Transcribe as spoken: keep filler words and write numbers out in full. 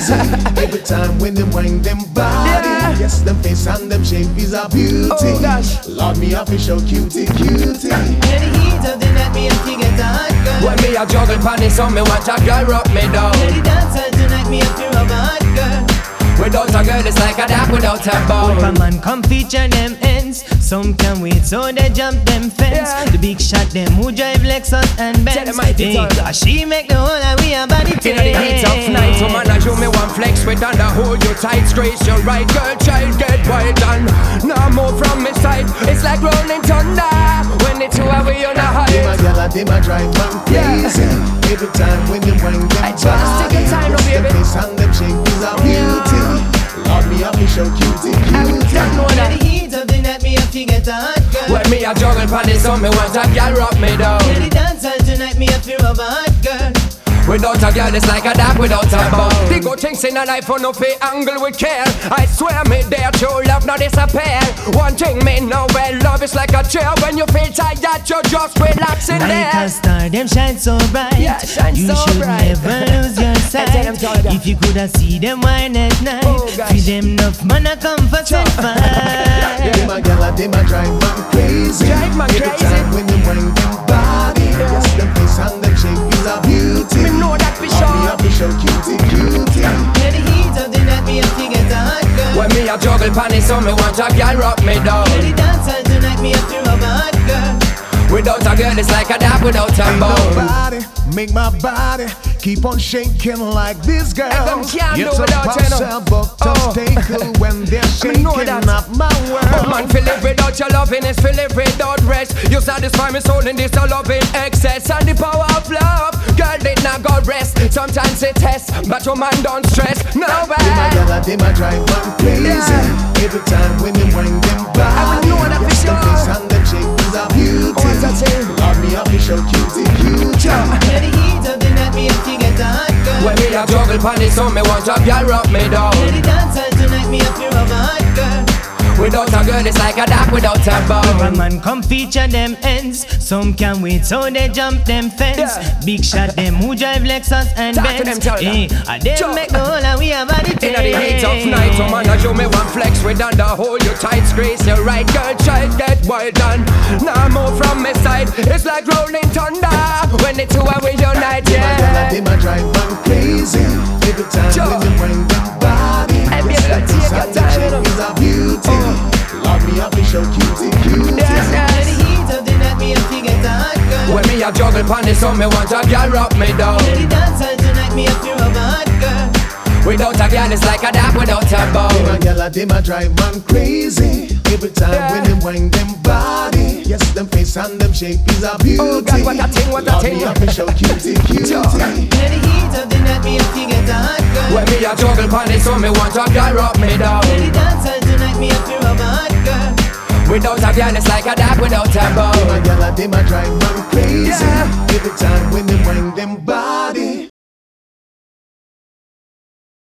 crazy. Every time when them wind them body, yeah. Yes, them face and them shape is a beauty. Oh gosh, Lord, me have to show cutie, cutie. In the heat of the night, me have to get a hot girl. when me a juggle pon so me want a girl rock me down. In the dancehall tonight, me have to rub a hot girl. Without a girl, it's like a dog without a bone. If a man come feature them ends, some can wait so they jump them fence. Yeah. The big shot them who drive Lexus and Tell Benz. them I did all Cause she make the whole of we a body in the heat of night, so man, I show me one flex with under hold you tight, squeeze your right, girl, child, get wild and now move from my side. It's like rolling thunder when the two are way on the Them a height. gyal a them a drive man crazy. Yeah. Every time when them wind them I just take your time, no yes, baby. them face and them shape is a beauty. Lord, me have to show cutie, I would cutie. not know In that. the heat of the night, me have to get a hot girl. When me a juggle pon so me want a girl rock me In down. the dancehall tonight, me have to rub a hot girl. Without a girl, it's like a dog without a bone. The good things in a life for no fee angle with care. I swear me there, true love not disappear. One thing me know well, love is like a chair. When you feel tired, you just relax in Like there. a star, them shine so bright. Yeah, shine you so should bright. never lose your sight. tell them, tell them. If you coulda see them wine at night, Oh, gosh. feel them enough man a comfort and fight. Them a gyal a them a drive man crazy. Drive man Every crazy. time when them wind them body, yes, them face and them shape is a beauty. Me know that for Lord, me sure. have to show cutie, cutie. In the heat of the night, me have to get a hot girl. When me a juggle pon so me want a girl rock me down. In the dancehall tonight, me have to rub a hot girl. Without a girl, it's like a dog without a bone. Nobody make my body keep on shaking like this girl. them can't do It's without you, know. impossible to Oh. stay cool when they're I shaking know that. up my world. Oh man, feel it without your loving, it's feel it without rest. You satisfy me soul in this a loving excess. And the power of love, girl, it not go rest. Sometimes it tests, but your man don't stress. No Them a way. gyal a them a drive man crazy. Yeah. Every time when them wind them body, I would know that for yes, them sure. face and them shape is a beauty. What's that say? Lord, me have to show cutie, cutie. In the heat of the night, me have to get a hot girl. When me a juggle pon so me want a girl rock me In down. the dancehall tonight, me have to rub a hot girl. Without a girl, it's like a dog without a If a bone. man come feature them ends, some can wait so they jump them fence. Yeah. Big shot them who drive Lexus and Talk to Benz. them, tell them. Eh, and them Sure. make the whole of we a body In the heat of night, so man, I show me one flex with under hold you tight, squeeze your right, girl, child, get wild and now move from my side. It's like rolling thunder when the two are with unite, Them a gyal a yeah. them a drive man crazy. Every time Sure. when them wind them body, Hey, yes, baby, them take face your and them time, shape you know. is a beauty. Lord, me have to show cutie, cutie. Yes, In yes. the heat of the night, me have to get a hot girl. When me a juggle pon so me want a girl rock me down. In the dancehall tonight, me have to rub a hot girl. Without a girl, it's like a dog without a Them a bone. gyal a them a drive man crazy. Every time Yeah. when them wind them body, yes, them face and them shape is a beauty. Oh, God, what a thing, what a Lord, thing. me have to show cutie, cutie. Sure. In the heat of the night, me have to get a hot girl. When me a juggle pon so me want a girl rock me In down. the dancehall tonight, me have to rub a hot girl. Without a girl, it's like a dog without a Them a bone. gyal a them a drive man crazy. Yeah. Every time when them wind them body,